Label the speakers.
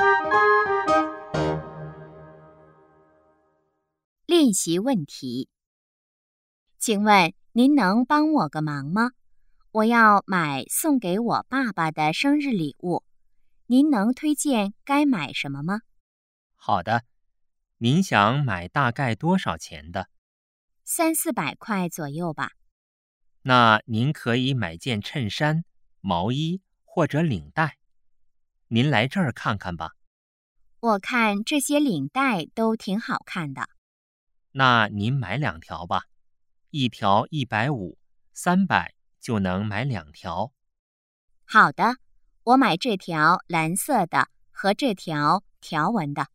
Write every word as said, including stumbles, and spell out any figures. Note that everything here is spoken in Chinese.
Speaker 1: 练习问题。请问您能帮我个忙吗？我要买送给我爸爸的生日礼物，您能推荐该买什么吗？
Speaker 2: 好的，您想买大概多少钱的？
Speaker 1: 三四百块左右吧。
Speaker 2: 那您可以买件衬衫、毛衣或者领带。您来这儿看看吧。
Speaker 1: 我看这些领带都挺好看的。
Speaker 2: 那您买两条吧，一条一百五，三百就能买两条。
Speaker 1: 好的，我买这条蓝色的和这条条纹的。